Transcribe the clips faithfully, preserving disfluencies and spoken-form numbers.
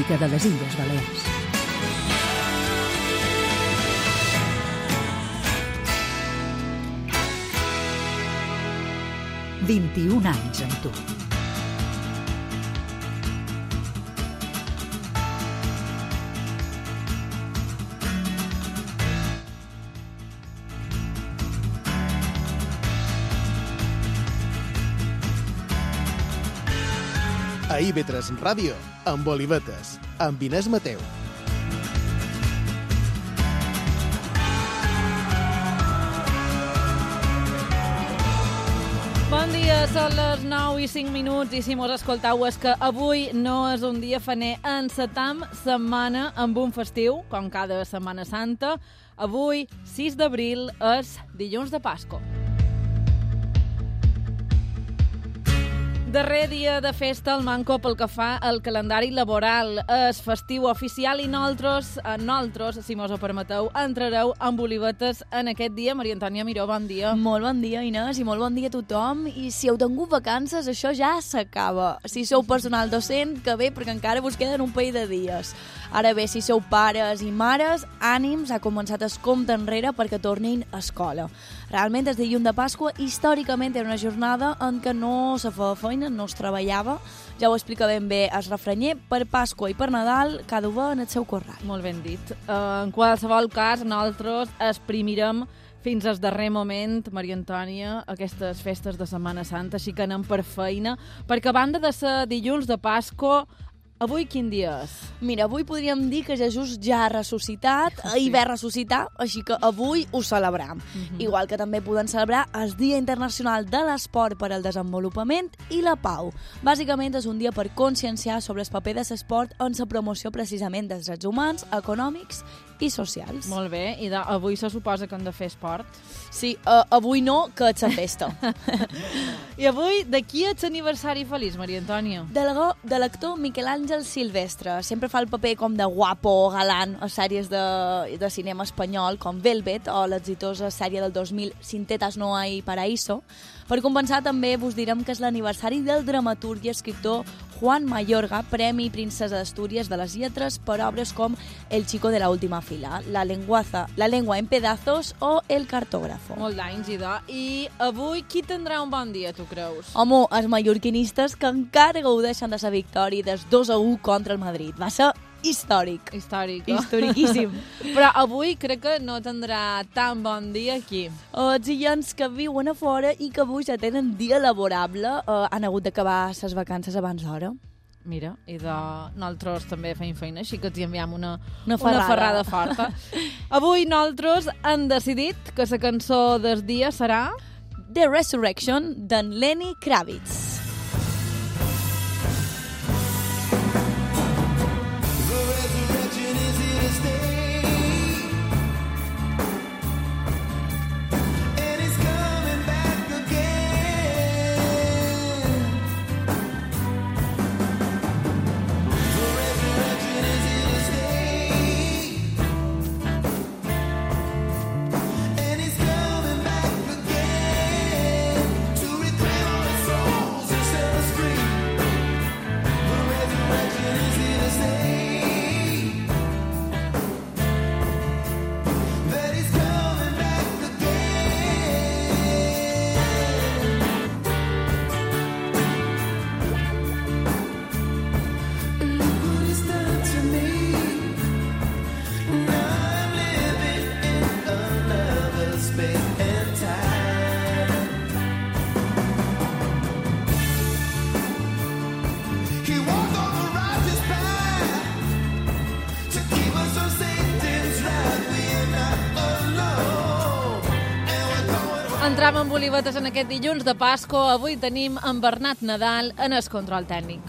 música de les Illes Balears. vint-i-un anys amb tu. A I V tres Ràdio, amb Olivetes, amb Inés Mateu. Bon dia, són les nou i cinc minuts i si mos escoltau és que avui no és un dia faner, encetam setmana amb un festiu, com cada Setmana Santa. Avui, sis d'abril, és dilluns de Pasqua. Darrer dia de festa al Manco pel que fa al calendari laboral. És festiu oficial i nosaltres, nosaltres, si mos ho permeteu, entrareu amb olivetes en aquest dia. Maria Antònia Miró, bon dia. Molt bon dia, Inés, i molt bon dia a tothom. I si heu tingut vacances, això ja s'acaba. Si sou personal docent, que bé, perquè encara vos queden un parell de dies. Ara bé, si sou pares i mares, ànims, ha començat el compte enrere perquè tornin a escola. Realment, des de dilluns de Pasqua, històricament era una jornada en què no se feia feina, no es treballava. Ja ho explica ben bé el refranyer. Per Pasqua i per Nadal, cada un en el seu corral. Molt ben dit. Uh, en qualsevol cas, nosaltres exprimirem fins al darrer moment, Maria Antònia, aquestes festes de Setmana Santa, així que anem per feina, perquè a banda de ser dilluns de Pasqua, avui quin dia és? Mira, avui podríem dir que Jesús ja ha ressuscitat, ahir va ressuscitar, així que avui ho celebram. Uh-huh. Igual que també podem celebrar el Dia Internacional de l'Esport per al Desenvolupament i la Pau. Bàsicament és un dia per conscienciar sobre el paper de l'esport en la promoció precisament dels drets humans, econòmics i socials. Molt bé, i de, avui se suposa que hem de fer esport? Sí, uh, avui no, que és la festa. I avui, de qui ets aniversari feliç, Maria Antònia? De l'actor Miquel Àngel Silvestre. Sempre fa el paper com de guapo, galant, a sèries de, de cinema espanyol, com Velvet, o l'exitosa sèrie del dos mil, Sin tetas no hay paraíso. Per compensar, també vos direm que és l'aniversari del dramaturg i escriptor Juan Mayorga, Premi Princesa d'Astúries de les Lletres per obres com El chico de la última fila, La lenguaza, La lengua en pedazos o El cartógrafo. Molt d'anys, idò. I avui qui tindrà un bon dia, tu creus? Home, els mallorquinistes que encara gaudeixen de la victòria des dos a u contra el Madrid. Va ser històric. Històric. Historiquíssim. Però avui crec que no tindrà tan bon dia aquí. Els illencs que viuen a fora i que avui ja tenen dia laborable eh, han hagut d'acabar les vacances abans d'hora. Mira, i de nosaltres també feim feina, així que t'hi enviem una, una, ferrada. una ferrada forta. Avui nosaltres hem decidit que la cançó del dia serà The Resurrection d'en Lenny Kravitz. Entram amb olivetes en aquest dilluns de Pasqua. Avui tenim en Bernat Nadal en el control tècnic.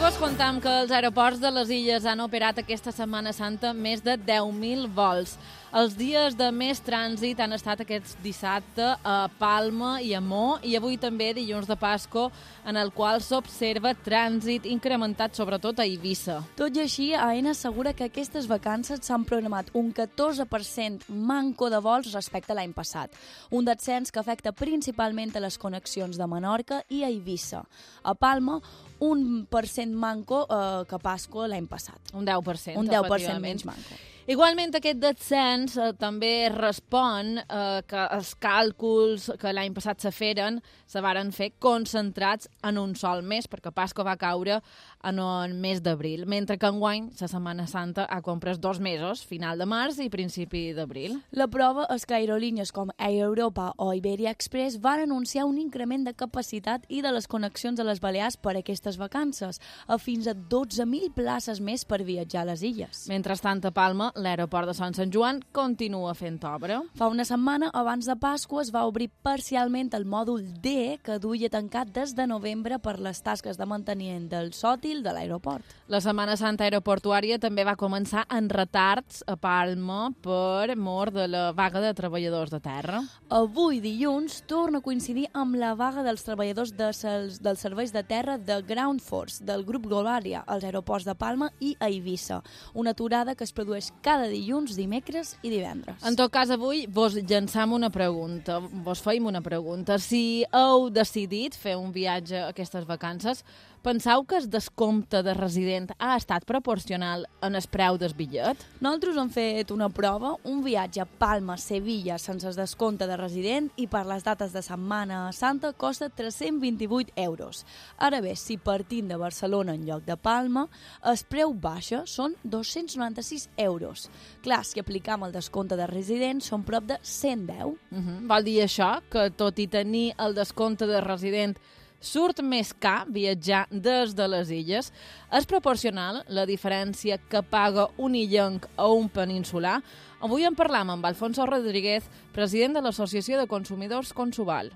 vos contam que els aeroports de les illes han operat aquesta Setmana Santa més de deu mil vols. Els dies de més trànsit han estat aquests dissabte a Palma i a Mó i avui també dilluns de Pasqua, en el qual s'observa trànsit incrementat sobretot a Eivissa. Tot i així, AENA assegura que aquestes vacances s'han programat un catorze per cent manco de vols respecte a l'any passat, un descens que afecta principalment a les connexions de Menorca i a Eivissa. A Palma, un per cent manco eh, que Pasqua l'any passat. Un deu per cent, Un deu per cent menys manco. Igualment, aquest descens eh, també respon eh, que els càlculs que l'any passat se feren se varen fer concentrats en un sol mes, perquè Pasqua va caure en el mes d'abril, mentre que enguany la Setmana Santa ha comprès dos mesos, final de març i principi d'abril. La prova és que aerolínies com Air Europa o Iberia Express van anunciar un increment de capacitat i de les connexions a les Balears per a aquestes vacances, a fins a dotze mil places més per viatjar a les illes. Mentrestant, a Palma, l'aeroport de Sant Sant Joan continua fent obra. Fa una setmana, abans de Pasqua, es va obrir parcialment el mòdul D, que duia tancat des de novembre per les tasques de manteniment del sòtil de l'aeroport. La Setmana Santa aeroportuària també va començar en retards a Palma per mort de la vaga de treballadors de terra. Avui, dilluns, torna a coincidir amb la vaga dels treballadors de ses, dels serveis de terra de Ground Force, del grup Globalia, als aeroports de Palma i a Eivissa. Una aturada que es produeix cada dilluns, dimecres i divendres. En tot cas, avui vos llançam una pregunta, vos feim una pregunta. Si heu decidit fer un viatge a aquestes vacances, penseu que el descompte de resident ha estat proporcional en el preu del bitllet? Nosaltres hem fet una prova, un viatge a Palma-Sevilla sense el descompte de resident i per les dates de Setmana Santa costa tres-cents vint-i-vuit euros. Ara bé, si partim de Barcelona en lloc de Palma, el preu baixa són dos-cents noranta-sis euros. Clar, si aplicam el descompte de resident són prop de cent deu. Uh -huh. Vol dir això, que tot i tenir el descompte de resident surt més car viatjar des de les illes? És proporcional la diferència que paga un illenc o un peninsular? Avui en parlam amb Alfonso Rodríguez, president de l'Associació de Consumidors Consubal.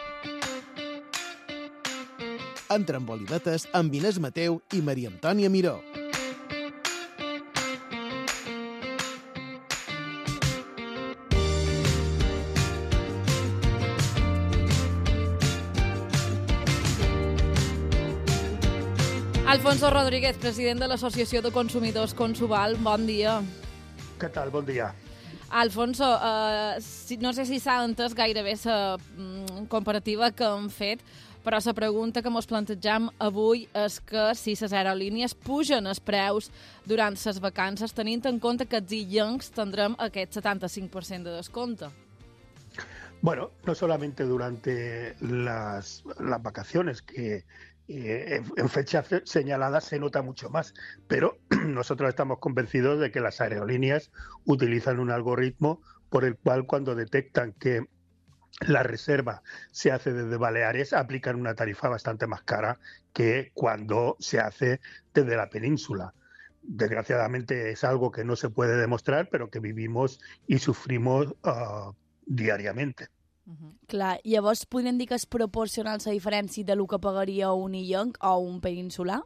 Entra en Bolivetes amb Inés Mateu i Maria Antònia Miró. Alfonso Rodríguez, president de l'Associació de Consumidors Consubal, bon dia. Què tal? Bon dia. Alfonso, uh, si, no sé si s'ha entès gairebé la mm, comparativa que hem fet, però la pregunta que mos plantejam avui és que si les aerolínies pugen els preus durant les vacances, tenint en compte que els illencs tindrem aquest setanta-cinc per cent de descompte. Bueno, no solamente durante las, las vacaciones, que eh, en fechas señaladas se nota mucho más, pero nosotros estamos convencidos de que las aerolíneas utilizan un algoritmo por el cual cuando detectan que la reserva se hace desde Baleares, aplican una tarifa bastante más cara que cuando se hace desde la península. Desgraciadamente es algo que no se puede demostrar, pero que vivimos y sufrimos uh, diàriament. Uh-huh. Clar, llavors podem dir que és proporcional la diferència de lo que pagaria un illenc o un peninsular?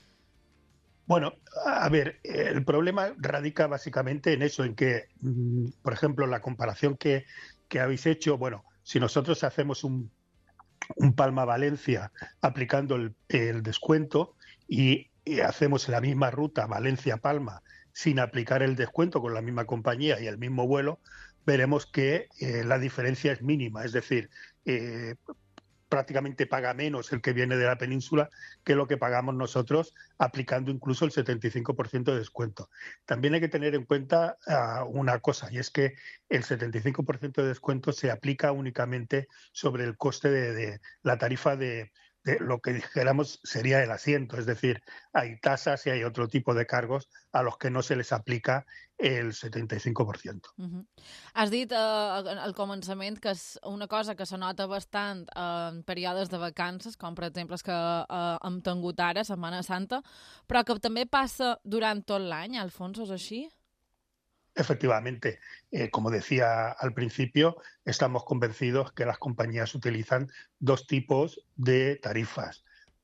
Bueno, a ver, el problema radica básicamente en eso, en que, por ejemplo, la comparación que, que habéis hecho, bueno, si nosotros hacemos un, un Palma-Valencia aplicando el, el descuento y, y hacemos la misma ruta Valencia-Palma sin aplicar el descuento con la misma compañía y el mismo vuelo, veremos que eh, la diferencia es mínima, es decir, eh, prácticamente paga menos el que viene de la península que lo que pagamos nosotros aplicando incluso el setenta y cinco por ciento de descuento. También hay que tener en cuenta uh, una cosa, y es que el setenta y cinco por ciento de descuento se aplica únicamente sobre el coste de, de la tarifa de, de lo que dijéramos sería el asiento, es decir, hay tasas y hay otro tipo de cargos a los que no se les aplica el setenta y cinco por ciento. Uh-huh. Has dit eh, al començament que és una cosa que se nota bastant en períodes de vacances, com per exemple els que eh, hem tingut ara, Setmana Santa, però que també passa durant tot l'any, Alfonso, és així? Efectivamente, eh, como decía al principio, estamos convencidos que las compañías utilizan dos tipos de tarifas.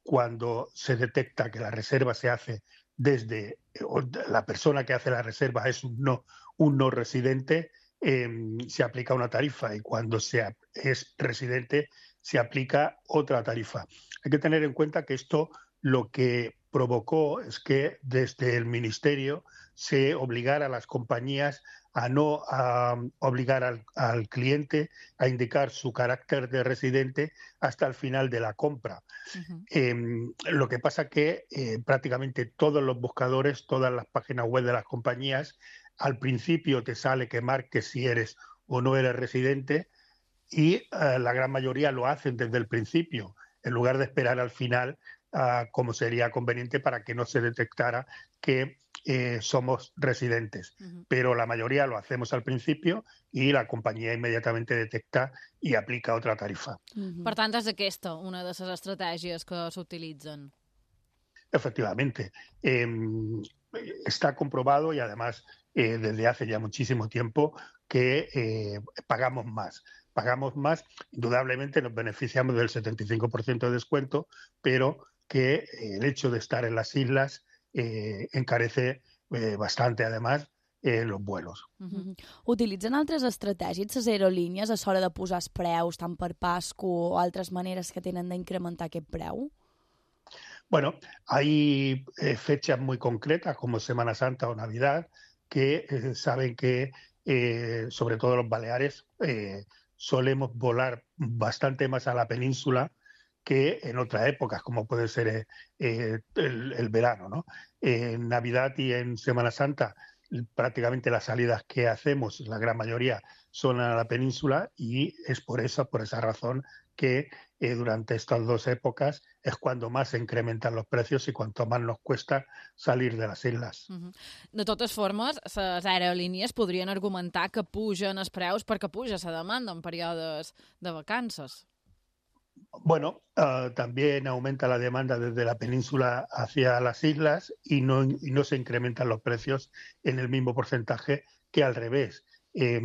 cuando se detecta que la reserva se hace desde, o la persona que hace la reserva es un no, un no residente, eh, se aplica una tarifa, y cuando se, es residente se aplica otra tarifa. Hay que tener en cuenta que esto lo que provocó es que desde el Ministerio se obligara a las compañías a no a obligar al, al cliente a indicar su carácter de residente hasta el final de la compra. Uh-huh. Eh, lo que pasa que eh, prácticamente todos los buscadores, todas las páginas web de las compañías, al principio te sale que marques si eres o no eres residente, y uh, la gran mayoría lo hacen desde el principio, en lugar de esperar al final, uh, como sería conveniente para que no se detectara que eh, somos residentes. Uh-huh. Pero la mayoría lo hacemos al principio y la compañía inmediatamente detecta y aplica otra tarifa. Uh-huh. Per tant, és aquesta una de les estratègies que s'utilitzen. Efectivamente. Eh, está comprobado, y además eh, desde hace ya muchísimo tiempo, que eh, pagamos más. Pagamos más, indudablemente nos beneficiamos del setenta y cinco por ciento de descuento, pero que el hecho de estar en las islas eh, encarece eh, bastante, además, eh, los vuelos. Uh-huh. Utilitzen altres estratègies les aerolínies a l'hora de posar els preus, tant per Pascu o altres maneres que tenen d'incrementar aquest preu? Bueno, hay eh, fechas muy concretas, como Semana Santa o Navidad, que eh, saben que, eh, sobre todo los Baleares, eh, solemos volar bastante más a la península que en otras épocas, como puede ser eh, el, el verano, ¿no? En Navidad y en Semana Santa, prácticamente las salidas que hacemos, la gran mayoría, son a la península, y es por esa, por esa razón que eh, durante estas dos épocas es cuando más se incrementan los precios y cuanto más nos cuesta salir de las islas. Uh-huh. De totes formes, les aerolínies podrien argumentar que pugen els preus perquè puja la demanda en períodes de vacances. Bueno, uh, también aumenta la demanda desde la península hacia las islas y no, y no se incrementan los precios en el mismo porcentaje que al revés. Eh,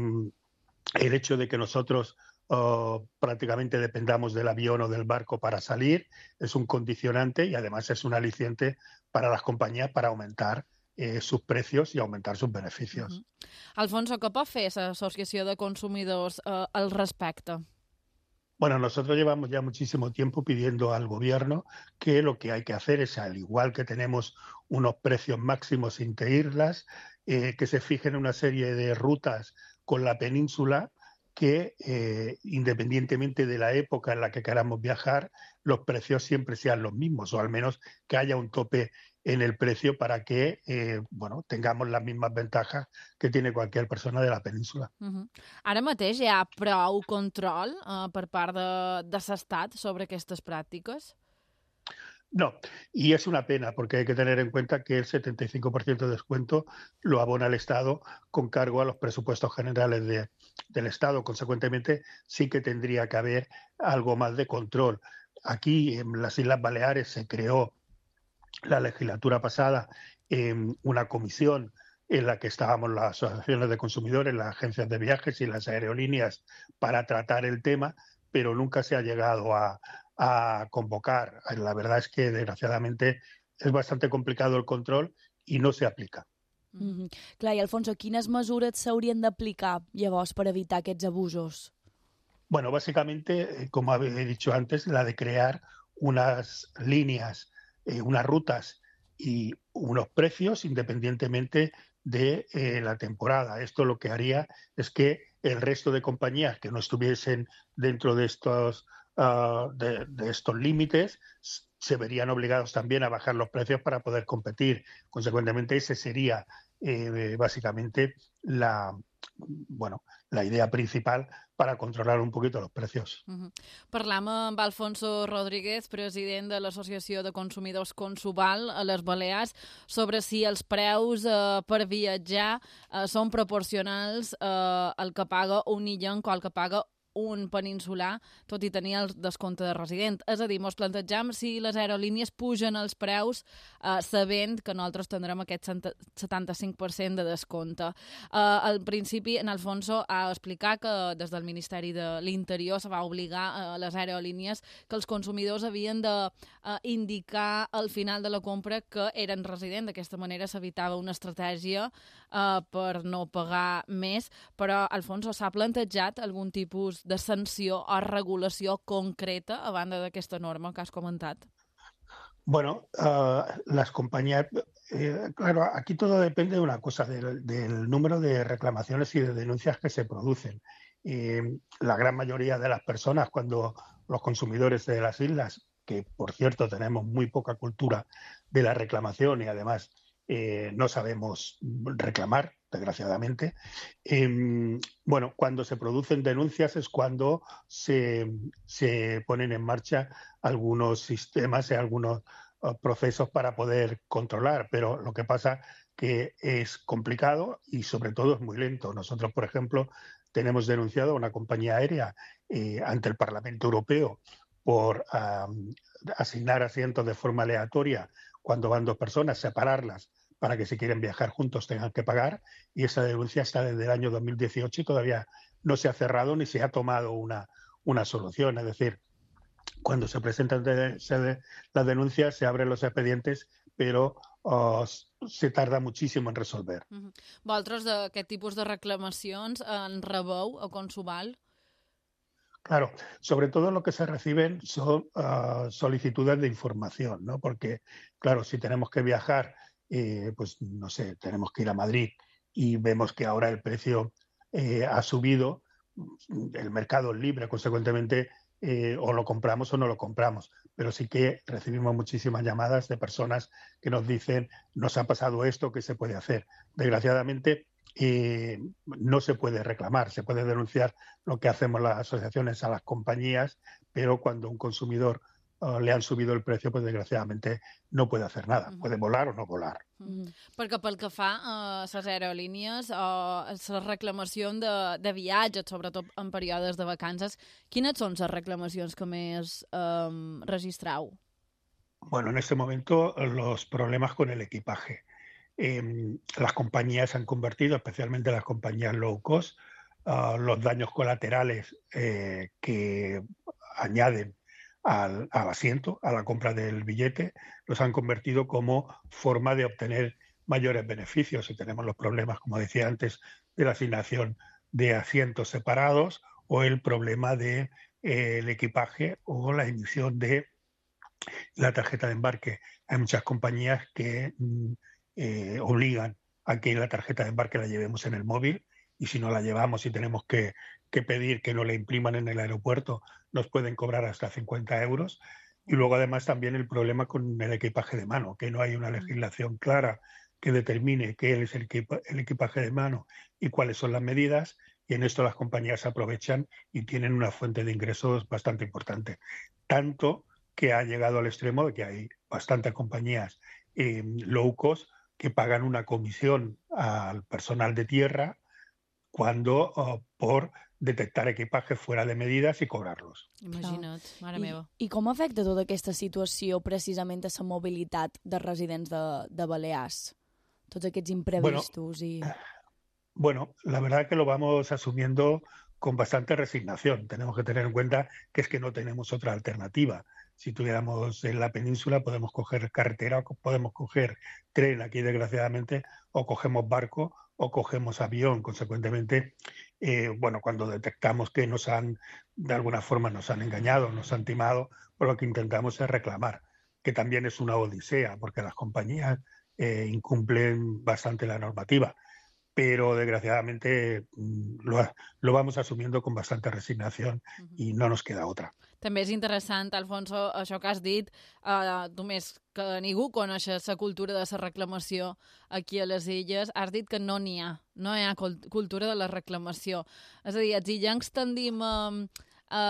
el hecho de que nosotros Uh, prácticamente dependamos del avión o del barco para salir es un condicionante, y además es un aliciente para las compañías para aumentar eh, sus precios y aumentar sus beneficios. Uh-huh. Alfonso, què pot fer l'Associació de Consumidors uh, al respecte? Bueno, nosotros llevamos ya muchísimo tiempo pidiendo al gobierno que lo que hay que hacer es, al igual que tenemos unos precios máximos entre islas, eh, que se fijen una serie de rutas con la península, que eh, independientemente de la época en la que queramos viajar, los precios siempre sean los mismos, o al menos que haya un tope en el precio para que eh, bueno, tengamos las mismas ventajas que tiene cualquier persona de la península. Uh-huh. Ara mateix hi ha prou control uh, per part de, de l'Estat sobre aquestes pràctiques? No, y es una pena, porque hay que tener en cuenta que el setenta y cinco por ciento de descuento lo abona el Estado con cargo a los presupuestos generales de, del Estado. Consecuentemente, sí que tendría que haber algo más de control. Aquí, en las Islas Baleares, se creó la legislatura pasada eh, una comisión en la que estábamos las asociaciones de consumidores, las agencias de viajes y las aerolíneas para tratar el tema, pero nunca se ha llegado a... a convocar. La verdad es que, desgraciadamente, es bastante complicado el control y no se aplica. Mm-hmm. Clar, i Alfonso, quines mesures s'haurien d'aplicar llavors per evitar aquests abusos? Bueno, básicamente, como he dicho antes, la de crear unas líneas, eh, unas rutas y unos precios independientemente de eh, la temporada. Esto lo que haría es que el resto de compañías que no estuviesen dentro de estos Uh, de, de estos límites se verían obligados también a bajar los precios para poder competir. Consecuentemente, esa sería eh, básicamente la, bueno, la idea principal para controlar un poquito los precios. Uh-huh. Parlam amb Alfonso Rodríguez, president de l'Associació de Consumidors Consubal a les Balears, sobre si els preus eh, per viatjar eh, són proporcionals eh, al que paga un illenc o al que paga un peninsular, tot i tenir el descompte de resident. És a dir, ens plantegem si les aerolínies pugen els preus eh, sabent que nosaltres tindrem aquest setanta-cinc per cent de descompte. Eh, al principi, en Alfonso ha explicat que des del Ministeri de l'Interior se va obligar a les aerolínies que els consumidors havien de eh, indicar al final de la compra que eren residents. D'aquesta manera s'evitava una estratègia eh, per no pagar més, però Alfonso, s'ha plantejat algun tipus de sanció o regulació concreta a banda d'aquesta norma que has comentat? Bueno, uh, las compañías, eh, claro, aquí todo depende de una cosa, del, del número de reclamaciones y de denuncias que se producen. Eh, la gran mayoría de las personas, cuando los consumidores de las islas, que por cierto tenemos muy poca cultura de la reclamación y además eh, no sabemos reclamar, desgraciadamente, eh, bueno, cuando se producen denuncias es cuando se, se ponen en marcha algunos sistemas y algunos uh, procesos para poder controlar, pero lo que pasa que es complicado y sobre todo es muy lento. Nosotros, por ejemplo, tenemos denunciado a una compañía aérea eh, ante el Parlamento Europeo por um, asignar asientos de forma aleatoria cuando van dos personas, separarlas para que si quieren viajar juntos tengan que pagar, y esa denuncia está desde el año dos mil dieciocho y todavía no se ha cerrado ni se ha tomado una, una solución. Es decir, cuando se presentan de, se, las denuncias se abren los expedientes, pero uh, se tarda muchísimo en resolver. Uh-huh. Vosaltres d'aquest tipus de reclamacions en rebeu a Consuval? Claro, sobre todo lo que se reciben son uh, solicitudes de información, ¿no? Porque, claro, si tenemos que viajar, eh, pues no sé, tenemos que ir a Madrid y vemos que ahora el precio eh, ha subido, el mercado es libre, consecuentemente, eh, o lo compramos o no lo compramos. Pero sí que recibimos muchísimas llamadas de personas que nos dicen, nos ha pasado esto, ¿qué se puede hacer? Desgraciadamente, Eh, no se puede reclamar, se puede denunciar lo que hacemos las asociaciones a las compañías, pero cuando un consumidor uh, le han subido el precio, pues desgraciadamente no puede hacer nada, uh-huh. Puede volar o no volar. Uh-huh. Perquè pel que fa a les aerolínies o a la reclamació de, de viatges, sobretot en períodes de vacances, quines són les reclamacions que més um, registrau? Bueno, en este momento los problemas con el equipaje. Eh, las compañías han convertido, especialmente las compañías low cost, uh, los daños colaterales eh, que añaden al, al asiento, a la compra del billete, los han convertido como forma de obtener mayores beneficios. Y tenemos los problemas, como decía antes, de la asignación de asientos separados o el problema del de, eh, equipaje o la emisión de la tarjeta de embarque. Hay muchas compañías que mm, Eh, obligan a que la tarjeta de embarque la llevemos en el móvil, y si no la llevamos y tenemos que, que pedir que no la impriman en el aeropuerto, nos pueden cobrar hasta cincuenta euros. Y luego además también el problema con el equipaje de mano, que no hay una legislación clara que determine qué es el, equipa, el equipaje de mano y cuáles son las medidas, y en esto las compañías aprovechan y tienen una fuente de ingresos bastante importante. Tanto que ha llegado al extremo de que hay bastantes compañías eh, low cost que pagan una comisión al personal de tierra cuando uh, por detectar equipajes fuera de medidas i cobrarlos. Imagina't, mare I, meva. I com afecta tota aquesta situació precisament a la mobilitat de residents de, de Balears? Tots aquests imprevistos bueno, i... Bueno, la verdad que lo vamos asumiendo con bastante resignación. Tenemos que tener en cuenta que es que no tenemos otra alternativa. Si tuviéramos en la península podemos coger carretera o podemos coger tren. Aquí, desgraciadamente, o cogemos barco o cogemos avión. Consecuentemente, eh, bueno, cuando detectamos que nos han, de alguna forma, nos han engañado, nos han timado, pues lo que intentamos es reclamar, que también es una odisea, porque las compañías eh, incumplen bastante la normativa. Pero desgraciadamente lo, lo vamos asumiendo con bastante resignación i no nos queda otra. També és interessant, Alfonso, això que has dit, eh, tu més que ningú coneixes la cultura de la reclamació aquí a les illes, has dit que no n'hi ha, no hi ha cultura de la reclamació. És a dir, els illencs tendim a, a,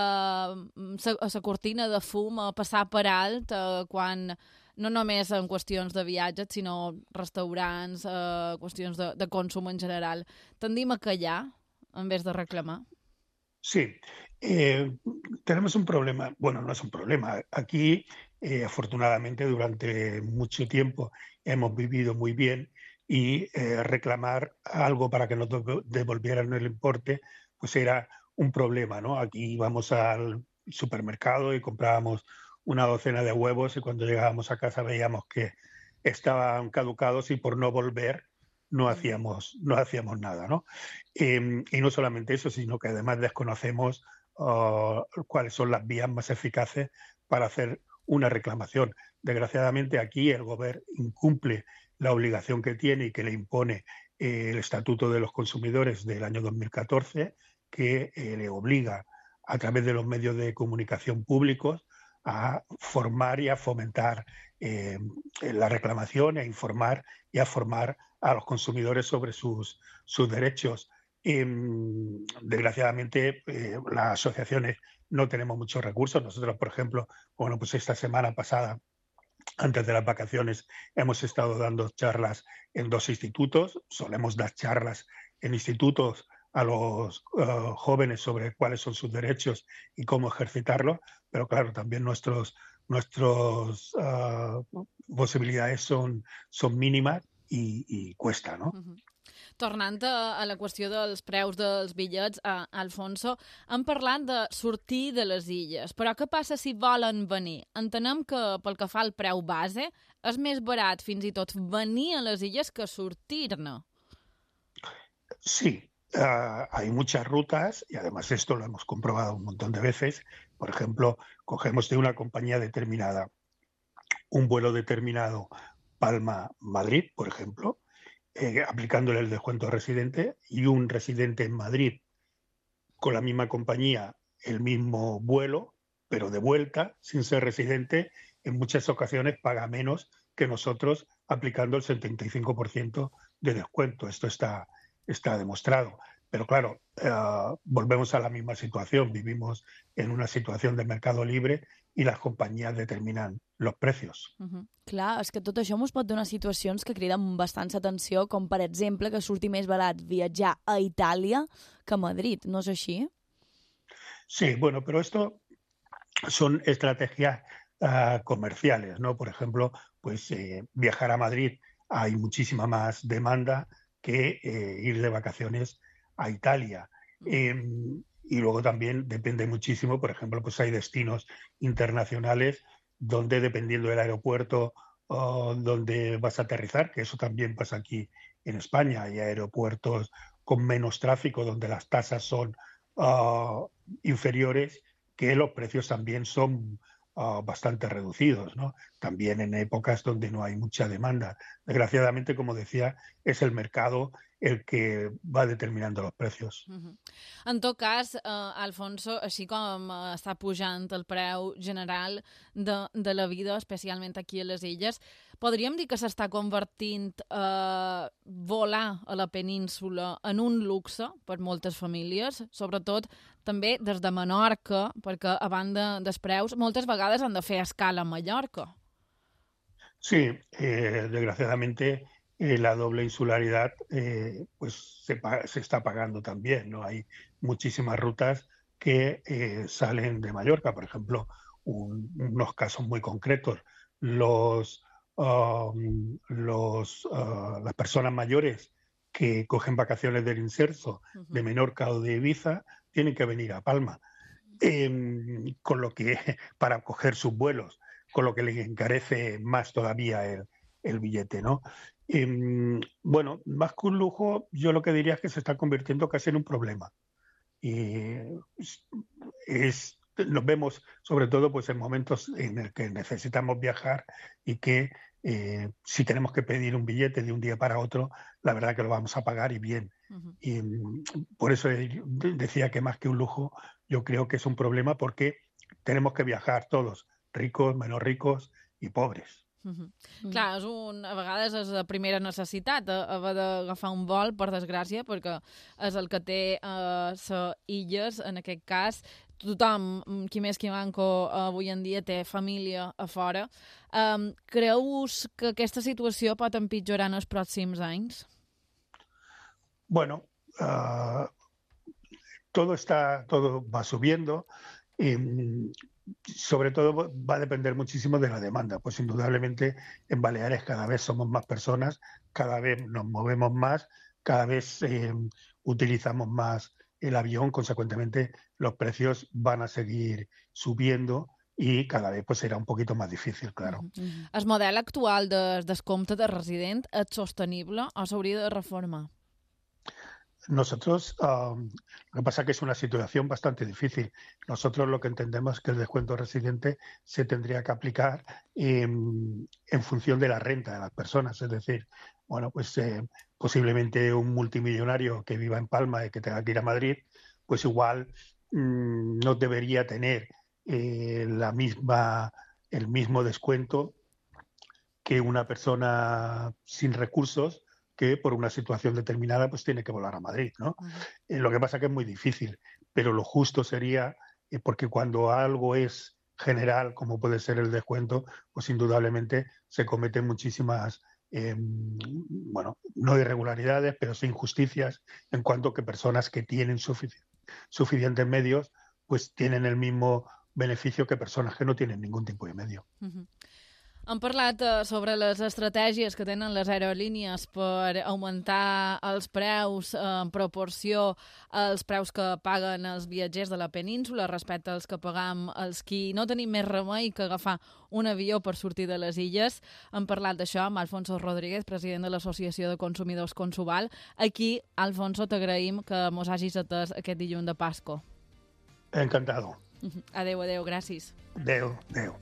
a la cortina de fum, a passar per alt, a, quan... no només en qüestions de viatges, sinó restaurants, eh, qüestions de, de consum en general. Tendim a callar en vez de reclamar? Sí, eh, tenemos un problema. Bueno, no es un problema. Aquí, eh, afortunadamente, durante mucho tiempo hemos vivido muy bien y eh, reclamar algo para que nos dev- devolvieran el importe, pues era un problema, ¿no? Aquí íbamos al supermercado y comprábamos una docena de huevos y cuando llegábamos a casa veíamos que estaban caducados y por no volver no hacíamos, no hacíamos nada, ¿no? Eh, y no solamente eso, sino que además desconocemos uh, cuáles son las vías más eficaces para hacer una reclamación. Desgraciadamente aquí el gobierno incumple la obligación que tiene y que le impone eh, el Estatuto de los Consumidores del año dos mil catorce, que eh, le obliga a través de los medios de comunicación públicos a formar y a fomentar eh, la reclamación, a informar y a formar a los consumidores sobre sus, sus derechos. Eh, desgraciadamente, eh, las asociaciones no tenemos muchos recursos. Nosotros, por ejemplo, bueno, pues esta semana pasada, antes de las vacaciones, hemos estado dando charlas en dos institutos. Solemos dar charlas en institutos a los uh, jóvenes sobre cuáles son sus derechos y cómo ejercitarlos, pero claro, también nuestros nuestras uh, posibilidades son, son mínimas i, i cuesta, no? Uh -huh. Tornant a, a la qüestió dels preus dels bitllets, a Alfonso, hem parlat de sortir de les illes, però què passa si volen venir? Entenem que pel que fa al preu base és més barat fins i tot venir a les illes que sortir-ne. Sí, uh, hay muchas rutas y además esto lo hemos comprobado un montón de veces. Por ejemplo, cogemos de una compañía determinada un vuelo determinado Palma-Madrid, por ejemplo, eh, aplicándole el descuento residente, y un residente en Madrid con la misma compañía, el mismo vuelo, pero de vuelta, sin ser residente, en muchas ocasiones paga menos que nosotros aplicando el setenta y cinco por ciento de descuento. Esto está, está demostrado. Pero claro, eh, volvemos a la misma situación. Vivimos en una situación de mercado libre i les companyies determinen els preus. Uh -huh. Clar, és que tot això ens pot donar situacions que criden bastanta atenció, com per exemple que surti més barat viatjar a Itàlia que a Madrid, ¿no es així? Sí, bueno, pero esto son estrategias uh, comerciales, ¿no? Por ejemplo, pues eh, viajar a Madrid hay muchísima más demanda que eh, ir de vacaciones a Italia. Eh, y luego también depende muchísimo, por ejemplo, pues hay destinos internacionales donde, dependiendo del aeropuerto uh, donde vas a aterrizar, que eso también pasa aquí en España, hay aeropuertos con menos tráfico donde las tasas son uh, inferiores, que los precios también son uh, bastante reducidos, ¿no? También en épocas donde no hay mucha demanda. Desgraciadamente, como decía, es el mercado el que va determinando los precios. Uh -huh. En tot cas, eh, Alfonso, així com eh, està pujant el preu general de, de la vida, especialment aquí a les illes, podríem dir que s'està convertint eh, volar a la península en un luxe per moltes famílies, sobretot també des de Menorca, perquè a banda dels preus moltes vegades han de fer escala a Mallorca. Sí, eh, desgraciadamente Eh, la doble insularidad eh, pues se, se está pagando también, ¿no? Hay muchísimas rutas que eh, salen de Mallorca, por ejemplo, un, unos casos muy concretos. Los, um, los, uh, las personas mayores que cogen vacaciones del inserso uh-huh. de Menorca o de Ibiza tienen que venir a Palma, eh, con lo que para coger sus vuelos, con lo que les encarece más todavía el, el billete, ¿no? Eh, bueno, más que un lujo, yo lo que diría es que se está convirtiendo casi en un problema. Y es, nos vemos sobre todo pues en momentos en el que necesitamos viajar y que eh, si tenemos que pedir un billete de un día para otro, la verdad que lo vamos a pagar y bien. Uh-huh. Y por eso decía que más que un lujo, yo creo que es un problema porque tenemos que viajar todos, ricos, menos ricos y pobres. Uh -huh. mm. Clar, és un, a vegades és la primera necessitat, haver d'agafar un vol, per desgràcia, perquè és el que té a les illes, en aquest cas. Tothom, qui més qui manco, avui en dia té família a fora. Um, creus que aquesta situació pot empitjorar en els pròxims anys? Bueno, uh, todo está, todo va subiendo. Y, sobre todo va a depender muchísimo de la demanda. Pues indudablemente en Baleares cada vez somos más personas, cada vez nos movemos más, cada vez eh, utilizamos más el avión, consecuentemente los precios van a seguir subiendo i cada vegada pues, serà un poquito más difícil, claro. Uh-huh. El model actual de descompte de resident és sostenible o s'hauria de reformar? Nosotros, um, lo que pasa es que es una situación bastante difícil. Nosotros lo que entendemos es que el descuento residente se tendría que aplicar en, en función de la renta de las personas. Es decir, bueno, pues eh, posiblemente un multimillonario que viva en Palma y que tenga que ir a Madrid, pues igual mmm, no debería tener eh, la misma, el mismo descuento que una persona sin recursos que por una situación determinada pues tiene que volar a Madrid, ¿no? Uh-huh. Eh, lo que pasa es que es muy difícil, pero lo justo sería, eh, porque cuando algo es general, como puede ser el descuento, pues indudablemente se cometen muchísimas, eh, bueno, no irregularidades, pero sí injusticias en cuanto que personas que tienen sufic- suficientes medios, pues tienen el mismo beneficio que personas que no tienen ningún tipo de medio. Uh-huh. Hem parlat sobre les estratègies que tenen les aerolínies per augmentar els preus en proporció als preus que paguen els viatgers de la península respecte als que pagam els qui no tenim més remei que agafar un avió per sortir de les illes. Hem parlat d'això amb Alfonso Rodríguez, president de l'Associació de Consumidors Consuval. Aquí, Alfonso, t'agraïm que mos hagis atès aquest dilluns de Pasco. Encantado. Adéu, adéu, gràcies. Adéu, adéu.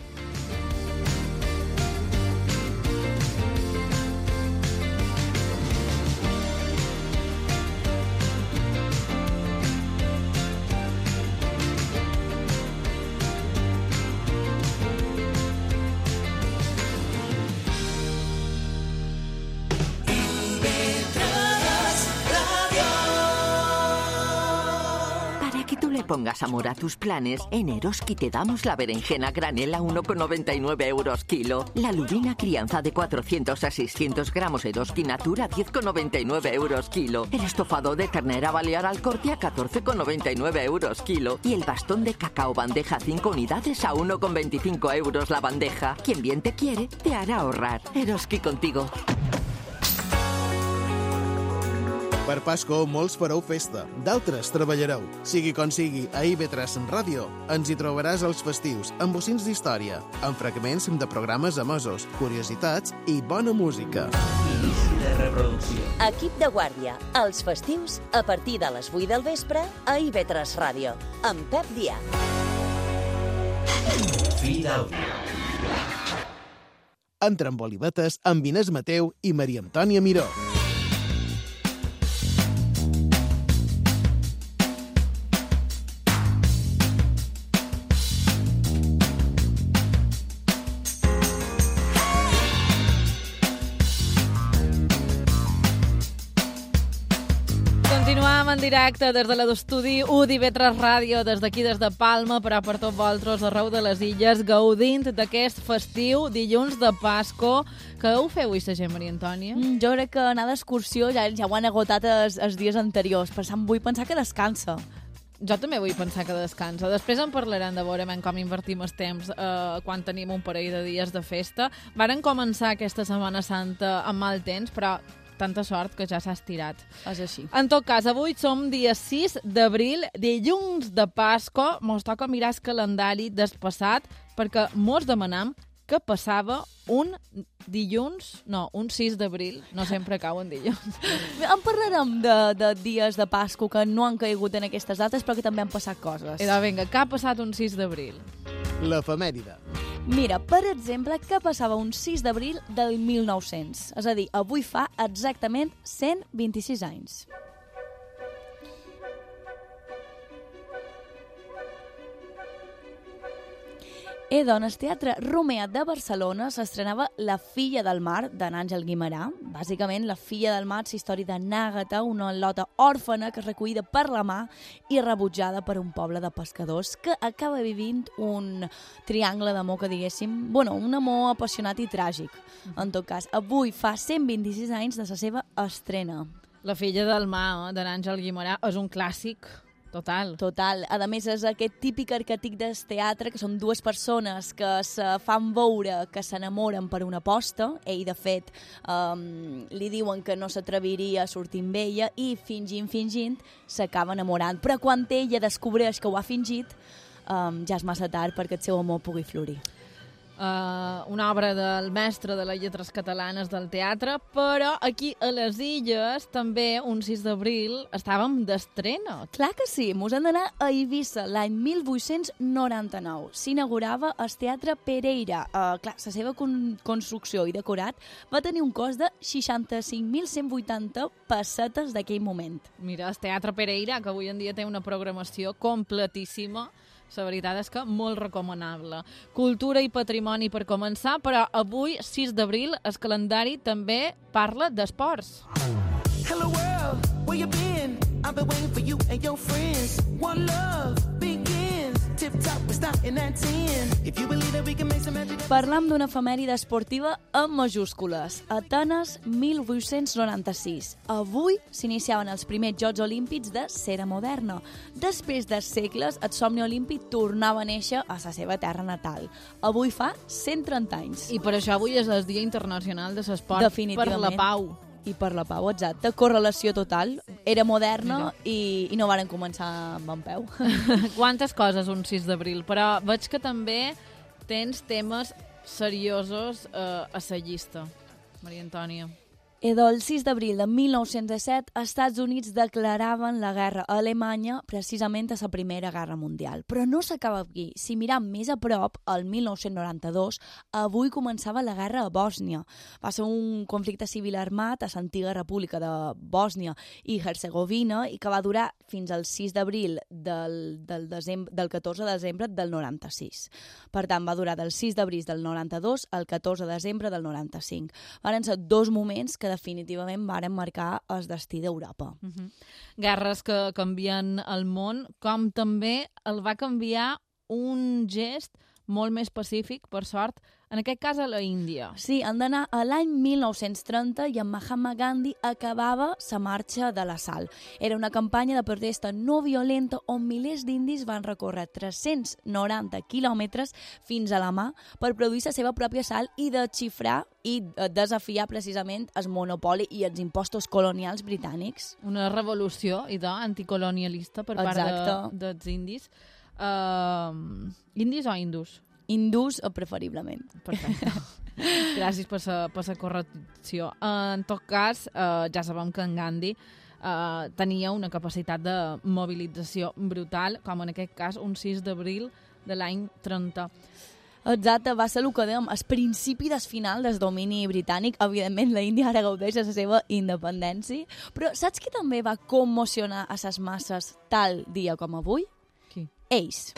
Pongas amor a tus planes, en Eroski te damos la berenjena granel a uno con noventa y nueve euros kilo, la lubina crianza de cuatrocientos a seiscientos gramos Eroski Natura a diez con noventa y nueve euros kilo, el estofado de ternera balear al corte a catorce con noventa y nueve euros kilo y el bastón de cacao bandeja cinco unidades a uno con veinticinco euros la bandeja. Quien bien te quiere, te hará ahorrar. Eroski contigo. Per Pasco, molts fareu festa, d'altres treballareu. Sigui com sigui, a I V tres Ràdio ens hi trobaràs els festius amb bocins d'història, amb fragments de programes emesos, curiositats i bona música. Inici de reproducció. Equip de guàrdia, els festius, a partir de les vuit del vespre, a I V tres Ràdio, amb Pep Díaz. Fi d'àudio. Entra amb Olivetes amb Inés Mateu i Maria Antònia Miró. Continuem en directe des de l'estudi u d'I V tres Ràdio, des d'aquí, des de Palma, però per tots vosaltres arreu de les illes, gaudint d'aquest festiu dilluns de Pasco. Què ho feu aquesta gent, Maria Antònia? Mm, jo crec que anar d'excursió ja, ja ho han agotat els, els dies anteriors, per tant vull pensar que descansa. Jo també vull pensar que descansa. Després en parlarem de veure com invertim el temps eh, quan tenim un parell de dies de festa. Varen començar aquesta Setmana Santa amb mal temps, però tanta sort que ja s'ha estirat. És així. En tot cas, avui som dia sis d'abril, dilluns de Pasco. Mos toca mirar el calendari del passat perquè mos demanam què passava un dilluns, no, un sis d'abril, no sempre cau un dilluns. En parlarem de, de dies de Pasco que no han caigut en aquestes dates, però que també han passat coses. I doncs vinga, què ha passat un sis d'abril? L'efemèride. Mira, per exemple, què passava un sis d'abril del mil nou-cents? És a dir, avui fa exactament cent vint-i-sis anys. Eh, doncs, el Teatre Romea de Barcelona s'estrenava La filla del mar, d'en Àngel Guimerà. Bàsicament, La filla del mar és la història de Nàgata, una lota òrfana que és recollida per la mà i rebutjada per un poble de pescadors que acaba vivint un triangle d'amor, que diguéssim, bueno, un amor apassionat i tràgic. En tot cas, avui fa cent vint-i-sis anys de la seva estrena. La filla del mar, eh, d'en Àngel Guimerà, és un clàssic Total. Total. A més, és aquest típic arquetip del teatre, que són dues persones que se fan veure que s'enamoren per una aposta. Ell, de fet, um, li diuen que no s'atreviria a sortir amb ella i, fingint, fingint, s'acaba enamorant. Però quan ella descobreix que ho ha fingit, um, ja és massa tard perquè el seu amor pugui florir. Uh, una obra del mestre de les lletres catalanes del teatre, però aquí a les Illes també un sis d'abril estàvem d'estrena. Clar que sí, mos hem d'anar a Eivissa l'any mil vuit-cents noranta-nou. S'inaugurava el Teatre Pereira. Uh, clar, la seva con construcció i decorat va tenir un cost de seixanta-cinc mil cent vuitanta pessetes d'aquell moment. Mira, el Teatre Pereira, que avui en dia té una programació completíssima. La veritat és que molt recomanable. Cultura i patrimoni per començar, però avui, sis d'abril, el calendari també parla d'esports. Hello world, where you been? I've been waiting for you and your friends. One love begins. Tip top, we're starting at ten. If you believe that we can make some magic. Parlam d'una efemèride esportiva amb majúscules. Atenes, mil vuit-cents noranta-sis. Avui s'iniciaven els primers Jocs Olímpics de l'era moderna. Després de segles, el somni olímpic tornava a néixer a la seva terra natal. Avui fa cent trenta anys. I per això avui és el Dia Internacional de l'Esport per la Pau. I per la pau, exacte. Correlació total. Era moderna i, i no varen començar amb bon peu. Quantes coses un sis d'abril, però veig que també tens temes seriosos eh, a la llista, Maria Antònia. El sis d'abril de mil nou-cents disset, els Estats Units declaraven la guerra a Alemanya precisament a la Primera Guerra Mundial. Però no s'acaba aquí. Si miram més a prop, el mil nou-cents noranta-dos, avui començava la guerra a Bòsnia. Va ser un conflicte civil armat a l'antiga República de Bòsnia i Hercegovina i que va durar fins al sis d'abril del, del, del catorze de desembre del noranta-sis. Per tant, va durar del sis d'abril del noranta-dos al catorze de desembre del noranta-cinc. Van ser dos moments que definitivament varen marcar el destí d'Europa. Uh-huh. Guerres que canvien el món, com també el va canviar un gest molt més pacífic, per sort, en aquest cas a la Índia. Sí, han d'anar a l'any mil nou-cents trenta i en Mahatma Gandhi acabava la marxa de la sal. Era una campanya de protesta no violenta on milers d'indis van recórrer tres-cents noranta quilòmetres fins a la mà per produir la seva pròpia sal i desxifrar i desafiar precisament el monopoli i els impostos colonials britànics. Una revolució, idò, anticolonialista per Exacte. part de, dels indis. Uh, indis o hindus? Hindús, preferiblement. Perfecte. Gràcies per la, per la correcció. Uh, en tot cas, uh, ja sabem que en Gandhi uh, tenia una capacitat de mobilització brutal, com en aquest cas un sis d'abril de l'any trenta. Exacte, va ser el que dèiem, el principi del final del domini britànic. Evidentment, la Índia ara gaudeix de la seva independència, però saps qui també va commocionar a les masses tal dia com avui? Qui? Ells.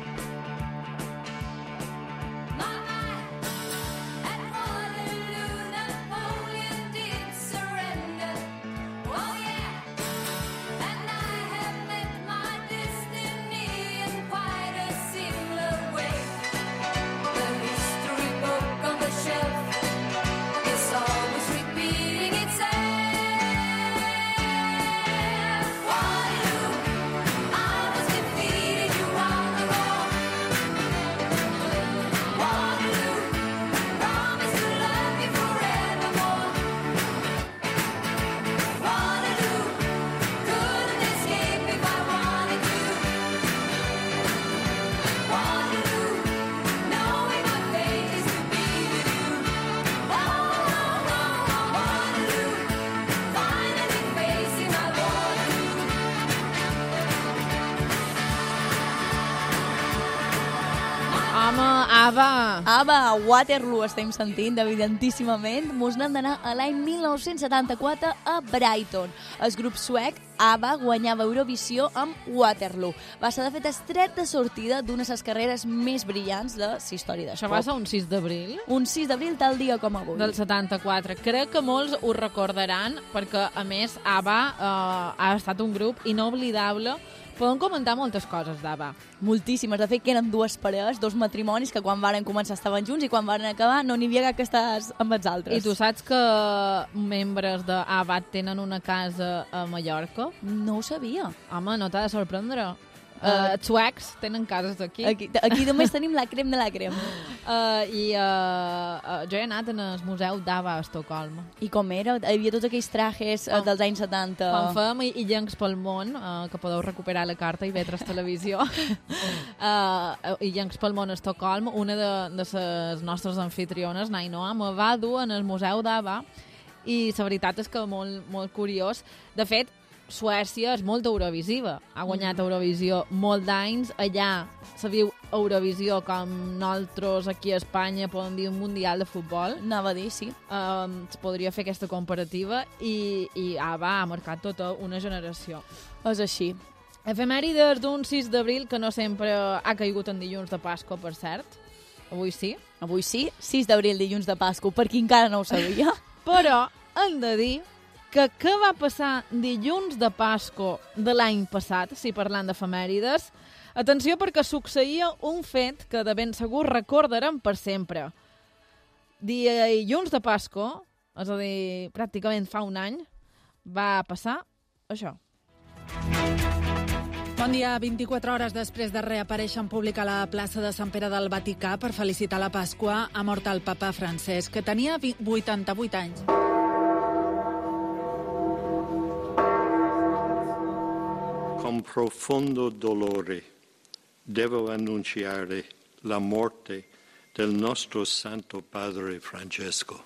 Ava! Ava, a Waterloo estem sentint, evidentíssimament. Mos n'hem d'anar a l'any mil nou-cents setanta-quatre a Brighton. El grup suec Ava guanyava Eurovisió amb Waterloo. Va ser, de fet, el tret de sortida d'una de les carreres més brillants de la història de Això pop. va ser un sis d'abril? Un sis d'abril tal dia com avui. Del setanta-quatre. Crec que molts ho recordaran perquè, a més, Ava eh, ha estat un grup inoblidable Podem comentar moltes coses d'Ava. Moltíssimes. De fet, que eren dues parelles, dos matrimonis que quan varen començar estaven junts i quan varen acabar no n'hi havia cap que estàs amb els altres. I tu saps que membres d'Ava tenen una casa a Mallorca? No ho sabia. Home, no t'ha de sorprendre. Uh, suecs tenen cases aquí. Aquí, aquí només tenim la crem de la crem. Uh, I uh, uh, jo he anat en el museu d'Ava a Estocolm. I com era? Hi havia tots aquells trajes uh, dels anys setanta. Quan fèiem Illencs pel món, uh, que podeu recuperar la carta i veure televisió, uh, Illencs pel món a Estocolm, una de, de les nostres anfitriones, Nainoa, me va dur en el museu d'Ava i la veritat és que molt, molt curiós. De fet, Suècia és molt eurovisiva. Ha guanyat Eurovisió molt d'anys. Allà se viu Eurovisió com nosaltres aquí a Espanya podem dir un mundial de futbol. Anava a dir, sí. Um, es podria fer aquesta comparativa i, i Ava ha marcat tota una generació. És així. Efemèrides d'un sis d'abril que no sempre ha caigut en dilluns de Pasqua, per cert. Avui sí. Avui sí. sis d'abril, dilluns de Pasqua, per qui encara no ho sabia. Però hem de dir que què va passar dilluns de Pasqua de l'any passat, si parlant d'efemèrides? Atenció, perquè succeïa un fet que de ben segur recordarem per sempre. Dilluns de Pasqua, és a dir, pràcticament fa un any, va passar això. Bon dia. vint-i-quatre hores després de reaparèixer en públic a la plaça de Sant Pere del Vaticà per felicitar la Pasqua, ha mort el papa Francesc, que tenia vuitanta-vuit anys. Con profondo dolore devo annunciare la morte del nostro Santo Padre Francesco.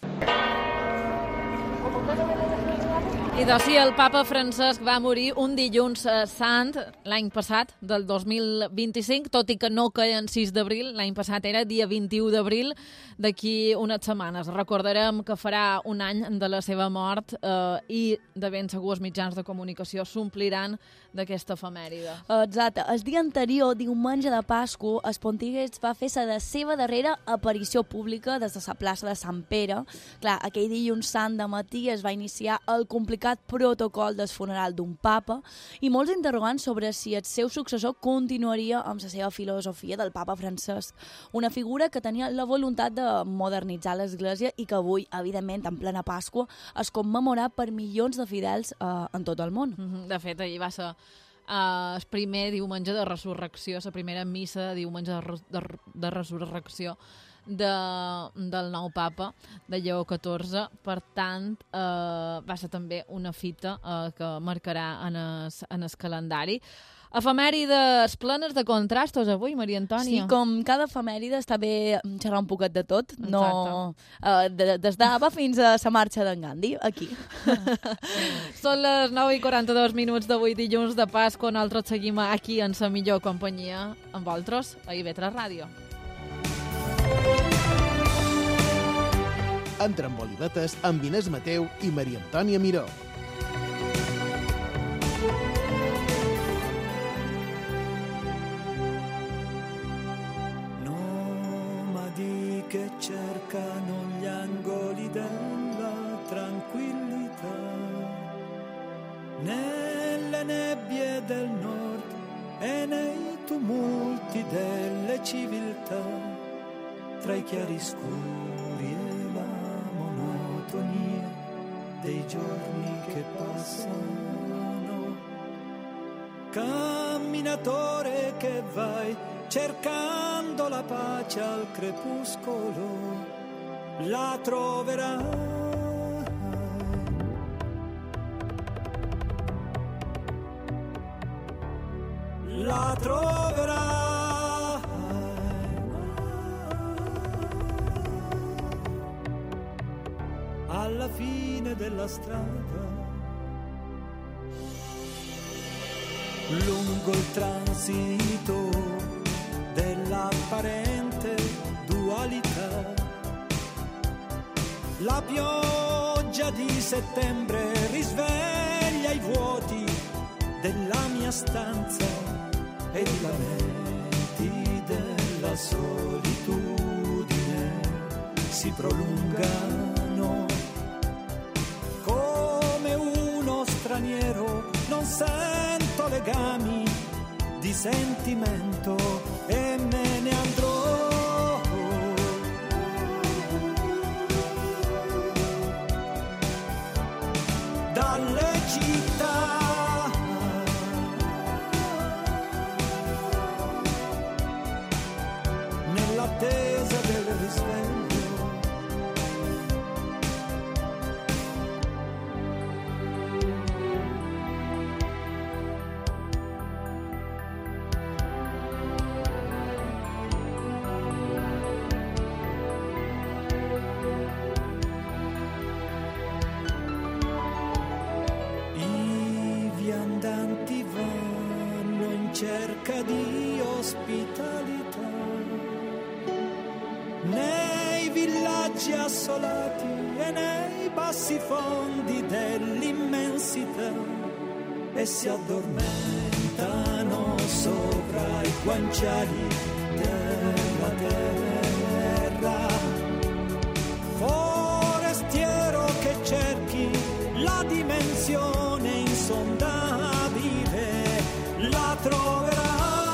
I doncs sí, el papa Francesc va morir un dilluns eh, sant l'any passat, del dos mil vint-i-cinc, tot i que no caia en sis d'abril, l'any passat era dia vint-i-u d'abril, d'aquí unes setmanes. Recordarem que farà un any de la seva mort eh, i de ben segur els mitjans de comunicació s'ompliran d'aquesta efemèride. Exacte. El dia anterior, diumenge de Pasqua, el Pontífex va fer la seva darrera aparició pública des de la plaça de Sant Pere. Clar, aquell dilluns sant de matí es va iniciar el complicat protocol del funeral d'un papa i molts interrogants sobre si el seu successor continuaria amb la seva filosofia del papa Francesc, una figura que tenia la voluntat de modernitzar l'Església i que avui, evidentment, en plena Pasqua, es commemora per milions de fidels eh, en tot el món. De fet, ahir va ser Uh, el primer diumenge de resurrecció, la primera missa de diumenge de, de, de resurrecció de, del nou papa, de Lleó catorze. Per tant, uh, va ser també una fita uh, que marcarà en el, en el calendari. Efemèrides plenes de contrastos avui, Maria Antònia. Sí, com cada efemèride està bé xerrar un poquet de tot. No, uh, de, des d'Ava fins a la marxa d'en Gandhi, aquí. Són les nou i quaranta-dos minuts d'avui, dilluns de Pasqua. Nosaltres seguim aquí en la millor companyia amb vosaltres, a I V tres Ràdio. Entra amb olivetes amb Inés Mateu i Maria Antònia Miró. Che cercano gli angoli della tranquillità, nelle nebbie del nord e nei tumulti delle civiltà, tra i chiaroscuri e la monotonia dei giorni che passano. Camminatore che vai cercando la pace al crepuscolo, la troverai. La troverai. Alla fine della strada, lungo il transito dell'apparente dualità, la pioggia di settembre risveglia i vuoti della mia stanza e i lamenti della solitudine si prolungano. Come uno straniero non sento stretto legami di sentimento e me ne andrò. Dalle città nell'attesa del risveglio. Cerca di ospitalità nei villaggi assolati e nei bassi fondi dell'immensità e si addormentano sopra i guanciali della terra. Forestiero che cerchi la dimensione insondabile la troverà.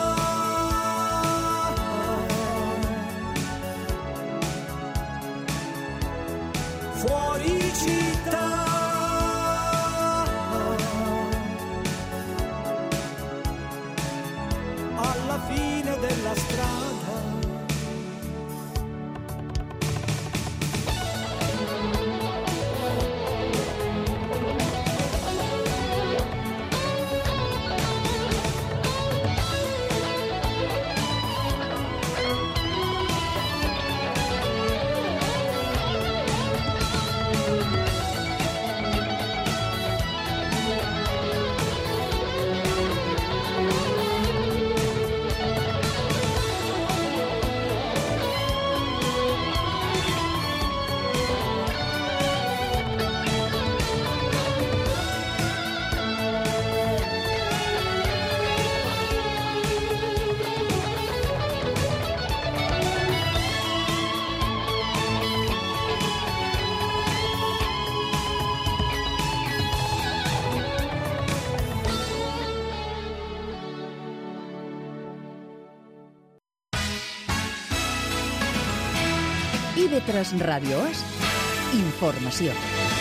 Fuori città alla fine della strada. I V tres Ràdio és informació.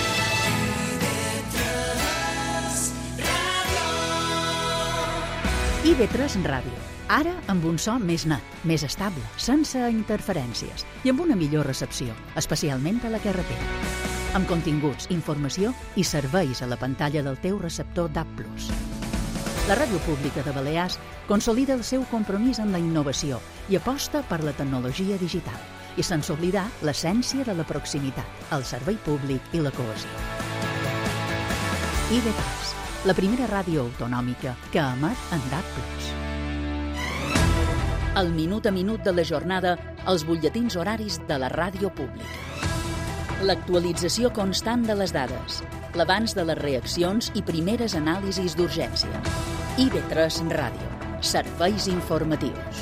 I V tres Ràdio. Ara amb un so més net, més estable, sense interferències i amb una millor recepció, especialment a la carretera. Amb continguts, informació i serveis a la pantalla del teu receptor D A B plus. La Ràdio Pública de Balears consolida el seu compromís amb la innovació i aposta per la tecnologia digital i sense oblidar l'essència de la proximitat, el servei públic i la cohesió. I V tres, la primera ràdio autonòmica que emet en D A B plus. El minut a minut de la jornada, els butlletins horaris de la ràdio pública. L'actualització constant de les dades, l'abans de les reaccions i primeres anàlisis d'urgència. I V tres Ràdio, serveis informatius.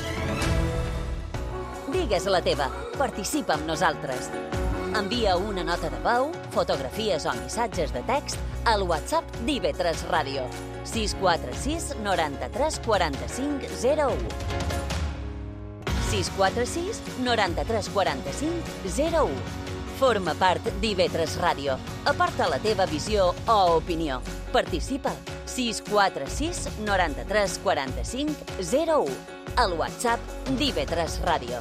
Digues la teva, participa amb nosaltres. Envia una nota de veu, fotografies o missatges de text al WhatsApp d'I V tres Ràdio. sis quatre sis noranta-tres quaranta-cinc zero u. sis quatre sis noranta-tres quaranta-cinc zero u. Forma part d'I V tres Ràdio. Aporta la teva visió o opinió. Participa. sis quatre sis noranta-tres quaranta-cinc zero u. Al WhatsApp d'I V tres Ràdio.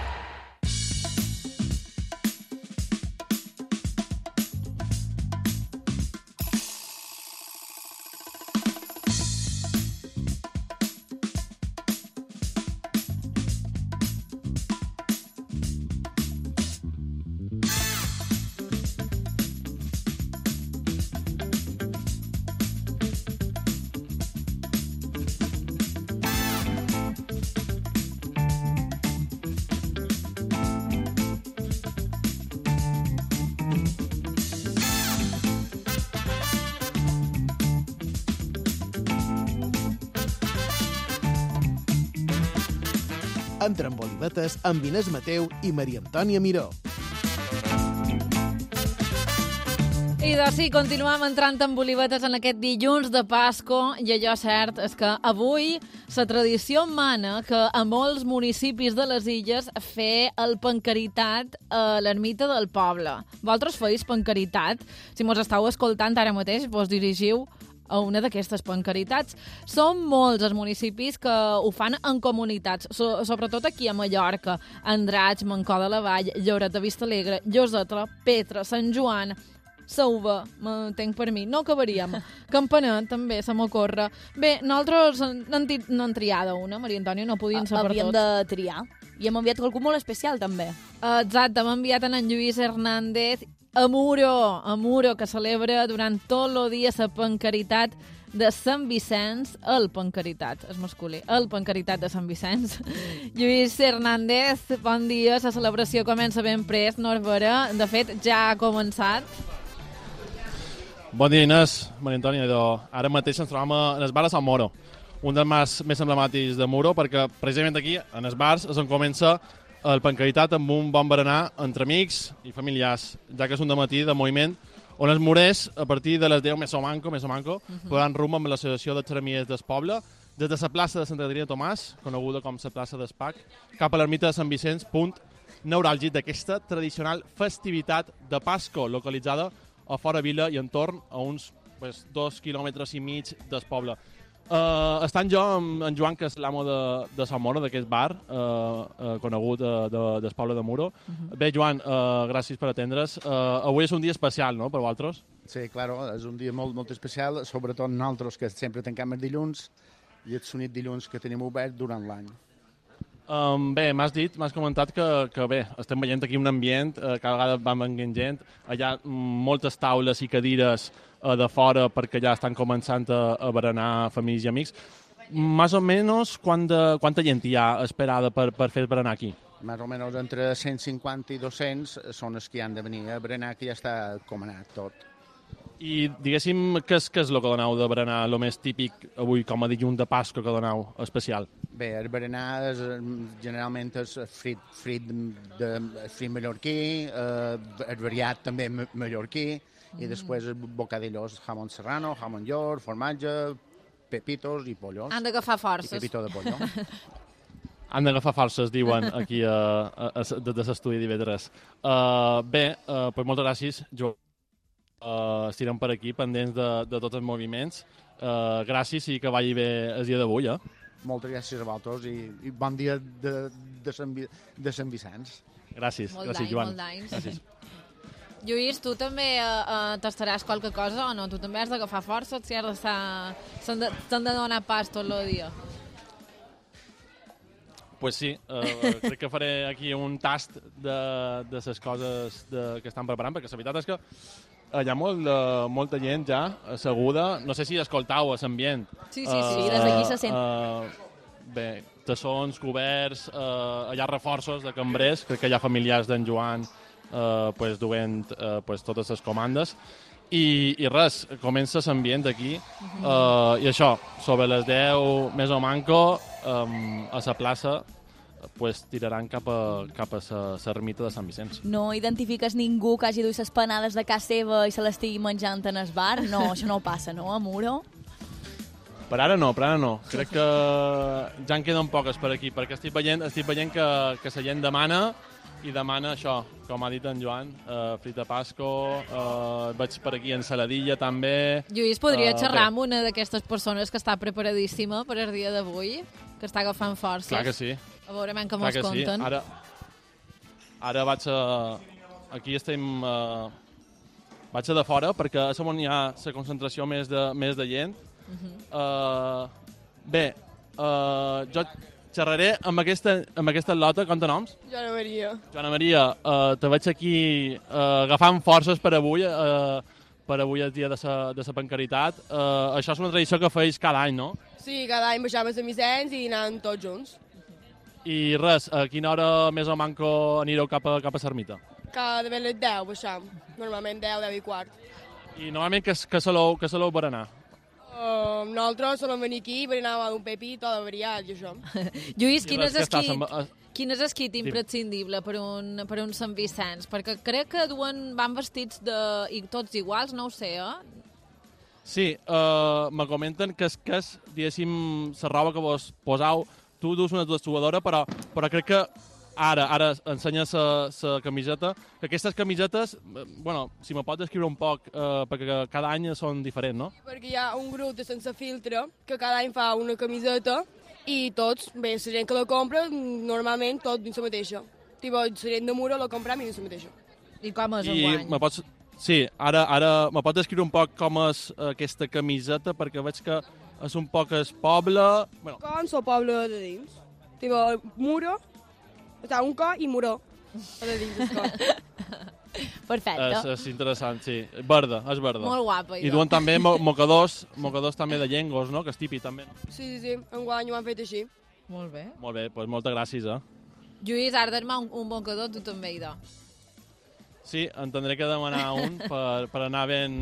Entra en Bolivetes amb Inés Mateu i Maria Antònia Miró. I de sí, continuem entrant en bolivetes en aquest dilluns de Pasco i allò cert és que avui la tradició mana que a molts municipis de les illes fer el pancaritat a l'ermita del poble. Vosaltres feis pancaritat? Si mos estàu escoltant ara mateix, vos dirigiu a una d'aquestes pancaritats. Són molts els municipis que ho fan en comunitats, so, sobretot aquí a Mallorca, Andratx, Mancó de la Vall, Lloret de Vistalegre, Lloseta, Petra, Sant Joan, Sauva, m'entenc per mi, no acabaríem. Campanet, també, se m'ocorre. Bé, nosaltres n'hem triada una, Maria Antònia, no podien ser per tots. Havíem de triar. I hem enviat qualcú molt especial, també. Exacte, hem enviat en Lluís Hernández a Muro, a Muro, que celebra durant tot el dia la pancaritat de Sant Vicenç, el pancaritat, és masculí, el pancaritat de Sant Vicenç. Lluís Hernández, bon dia, la celebració comença ben prest, Norbera, de fet, ja ha començat. Bon dia, Inés, Maria Antònia. Ara mateix ens trobam en el bar de Sant Moro, un dels més, més emblemàtics de Muro, perquè precisament aquí, en els bars, és on comença el pancaritat amb un bon berenar entre amics i familiars, ja que és un dematí de moviment on els morers, a partir de les deu més o manco, més o manco, uh -huh. podran rumb amb l'associació de xermies del poble, des de la plaça de Santa Caterina Tomàs, coneguda com la plaça d'Espac, cap a l'ermita de Sant Vicenç, punt neuràlgic d'aquesta tradicional festivitat de Pasco, localitzada a fora vila i entorn a uns pues, dos quilòmetres i mig del poble. Uh, estant jo amb en Joan, que és l'amo de, de Sant Moro, d'aquest bar, uh, uh, conegut uh, de, del poble de Muro. Uh-huh. Bé, Joan, uh, gràcies per atendre's. Uh, avui és un dia especial, no?, per vosaltres? Sí, claro, és un dia molt, molt especial, sobretot nosaltres, que sempre tanquem els dilluns, i els únics dilluns que tenim obert durant l'any. Um, bé, m'has dit, m'has comentat que, que bé, estem veient aquí un ambient, eh, cada vegada van venint gent, hi ha moltes taules i cadires eh, de fora perquè ja estan començant a, a berenar famílies i amics. Més o menys, quant de, quanta gent hi ha esperada per, per fer el berenar aquí? Més o menys entre cent cinquanta i dos-cents són els que han de venir a berenar, que ja està comanat tot. I diguéssim, què és, què és el que doneu de berenar, el més típic avui, com a dilluns de Pasco, que doneu especial? Bé, el berenar és, generalment és frit, frit, de, frit mallorquí, eh, el variat també mallorquí, mm. i després bocadillos, jamón serrano, jamón york, formatge, pepitos i pollos. Han d'agafar forces. I pepito de pollo. Han d'agafar forces, diuen aquí a, a, a, des de l'estudi d'I V tres. Uh, bé, uh, pues moltes gràcies, Joan. Uh, estirem per aquí, pendents de, de tots els moviments. Uh, gràcies i que vagi bé el dia d'avui, eh? Moltes gràcies a vosaltres i, i bon dia de, de, Sant, de Sant Vicenç. Gràcies, molt gràcies, d'any, Joan. Molt d'anys. Lluís, tu també uh, tastaràs qualque cosa o no? Tu també has d'agafar força, si has d'estar... S'han de, de donar pas tot el dia. Pues sí, uh, crec que faré aquí un tast de, de les coses de, que estan preparant, perquè la veritat és que hi ha molt, uh, molta gent ja asseguda. No sé si escoltau l'ambient. Sí, sí, sí, uh, des d'aquí se sent. Uh, bé, tassons, coberts, uh, hi ha reforços de cambrers, crec que hi ha familiars d'en Joan uh, pues, duent uh, pues, totes les comandes. I, i res, comença l'ambient aquí. Uh, I això, sobre les deu més o manco, um, a la plaça, pues, tiraran cap a, cap a l'ermita de Sant Vicenç. No identifiques ningú que hagi duit les panades de casa seva i se l'estigui menjant en el bar? No, això no passa, no, a Muro? Per ara no, per ara no. Crec que ja en queden poques per aquí, perquè estic veient, estic veient que, que la gent demana i demana això, com ha dit en Joan, uh, frita Pasco, uh, veig per aquí ensaladilla també. Lluís, podria uh, xerrar bé. amb una d'aquestes persones que està preparadíssima per el dia d'avui, que està agafant forces? Clar que sí. A veure, que mos conten. Sí. Ara, ara vaig a... Aquí estem... Uh, vaig a de fora, perquè és on hi ha la concentració més de, més de gent. Uh -huh. uh, bé, uh, jo xerraré amb aquesta, amb aquesta lota. Quants noms? Joana Maria. Joana Maria, uh, te veig aquí uh, agafant forces per avui, uh, per avui el dia de la de pancaritat. Uh, això és una tradició que feis cada any, no? Sí, cada any baixàvem a Sant Vicenç i anàvem tots junts. I res, a quina hora més o manco anireu cap a, cap a l'ermita? Cada de les deu baixam, normalment deu, deu i quart. I normalment que, que soleu, que soleu berenar? Uh, nosaltres solem venir aquí, berenar d'un pepí, tot de variat i això. Lluís, quin és, res, esqui... estàs, Quin és el kit imprescindible per un, per un Sant Vicenç? Perquè crec que duen, van vestits de, i tots iguals, no ho sé, eh? Sí, uh, me comenten que és, que és, diguéssim, la roba que vos posau, tu dus una dessuadora, però, però crec que ara, ara ensenya la camiseta, que aquestes camisetes, eh, bueno, si me pots descriure un poc, eh, perquè cada any són diferents, no? Perquè hi ha un grup de Sense Filtre que cada any fa una camiseta i tots, bé, la gent que la compra, normalment tot dins la mateixa. Tipo, la gent de Muro la compra dins la mateixa. I com és I me pots... Sí, ara, ara me pots descriure un poc com és aquesta camiseta, perquè veig que és un poc el poble... Bueno. Com el poble de dins. Tipo, Muro, o sigui, un co i Muro. De dins el co. Perfecte. És, és interessant, sí. Verda, és verda. Molt guapa. I duen també mo mocadors, mocadors també de llengos, no?, que és típic també. Sí, sí, sí. Enguany ho han fet així. Molt bé. Molt bé, doncs moltes gràcies, eh? Lluís, ara demà un, un mocador, tu també hi do. Sí, en tindré que demanar un per, per anar ben,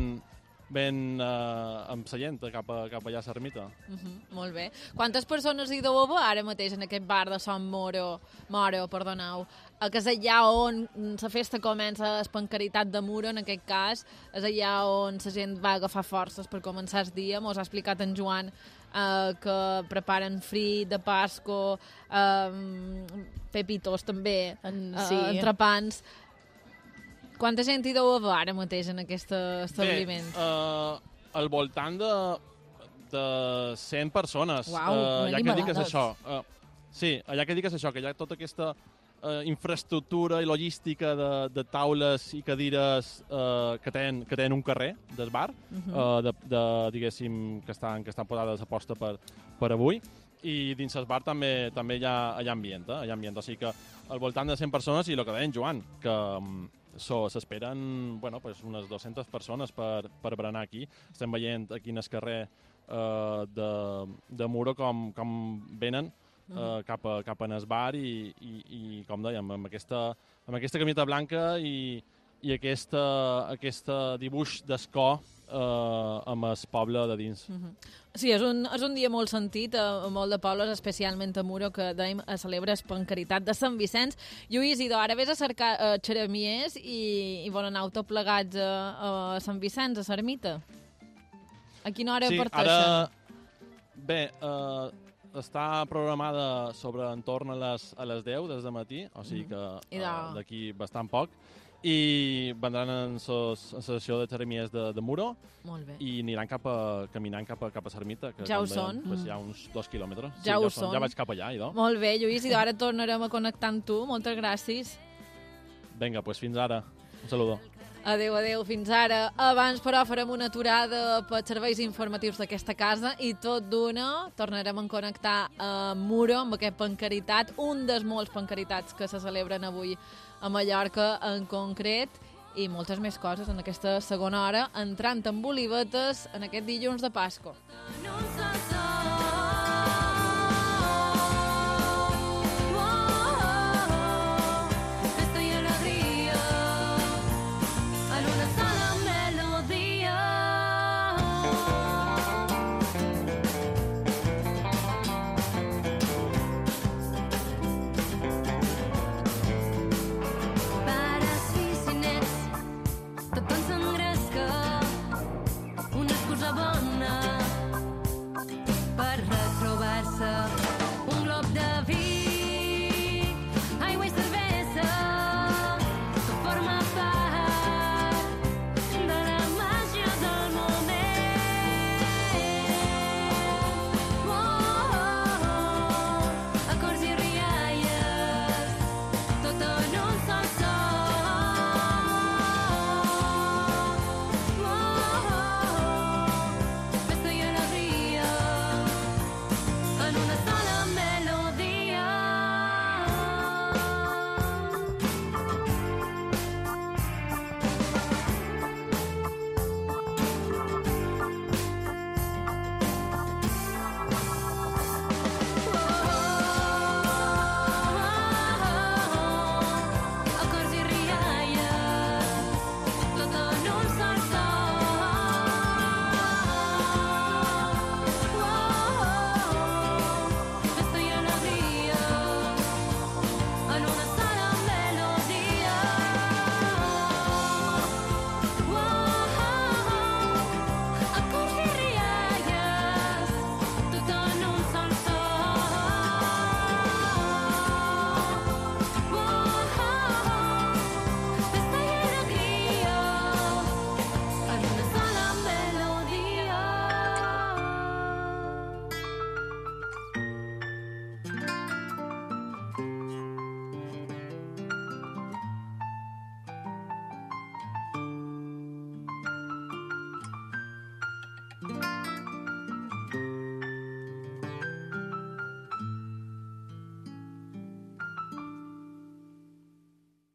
ben uh, amb la gent cap, a, cap allà a l'ermita. Uh -huh, molt bé. Quantes persones hi deu haver ara mateix en aquest bar de Sant Moro, Moro, perdoneu, que és allà on la festa comença, espancaritat de Muro, en aquest cas, és allà on la gent va agafar forces per començar el dia. Mos ha explicat en Joan uh, que preparen frit de Pasco, uh, pepitos també, en, uh, Sí. entrepans. Quanta gent hi deu haver ara mateix en aquest establiment? Bé, uh, al voltant de, de cent persones. Uau, uh, una ja que dic és animalada. això. Uh, sí, ja que dic és això, que hi ha tota aquesta uh, infraestructura i logística de, de taules i cadires uh, que, tenen, que tenen un carrer del bar, uh Mhm. -huh. uh, de, de, diguéssim, que estan, que estan posades a posta per, per avui. I dins el bar també també hi ha, hi ha ambient, eh? Hi ha ambient. O sigui que al voltant de cent persones, i el que deien Joan, que um, so, s'esperen bueno, pues unes dues-centes persones per, per berenar aquí. Estem veient aquí en el carrer uh, de, de Muro com, com venen uh, cap, a, cap en el bar i, i, i com dèiem, amb aquesta, amb aquesta camiseta blanca i, i aquesta, aquesta dibuix d'escó uh, amb el poble de dins. Uh -huh. Sí, és un, és un dia molt sentit a, a molt de pobles, especialment a Muro, que dèiem, a celebra Espancaritat de Sant Vicenç. Lluís, idò, ara vés a cercar uh, xeremiers i, i volen anar tot plegats a, a Sant Vicenç, a l'ermita. A quina hora sí, parteixen? Ara, bé, uh, està programada sobre entorn a les, a les deu des de matí, o sigui que uh, d'aquí bastant poc. I vendran en la sessió de xeremiers de, de Muro. Molt bé. I aniran cap a, caminant cap a, cap a l'ermita, que Ja com ho dèiem, són. Pues, hi ha uns dos quilòmetres. Ja sí, ho ja són. Ja vaig cap allà, idò. Molt bé, Lluís, i ara tornarem a connectar amb tu. Moltes gràcies. Vinga, pues fins ara. Un saludo. Adéu, adéu, fins ara. Abans, però, farem una aturada per serveis informatius d'aquesta casa i tot d'una tornarem a connectar a Muro amb aquest Pancaritat, un dels molts Pancaritats que se celebren avui a Mallorca en concret, i moltes més coses en aquesta segona hora, entrant en Bolivetes en aquest dilluns de Pasco. Estoy en la ría, a luna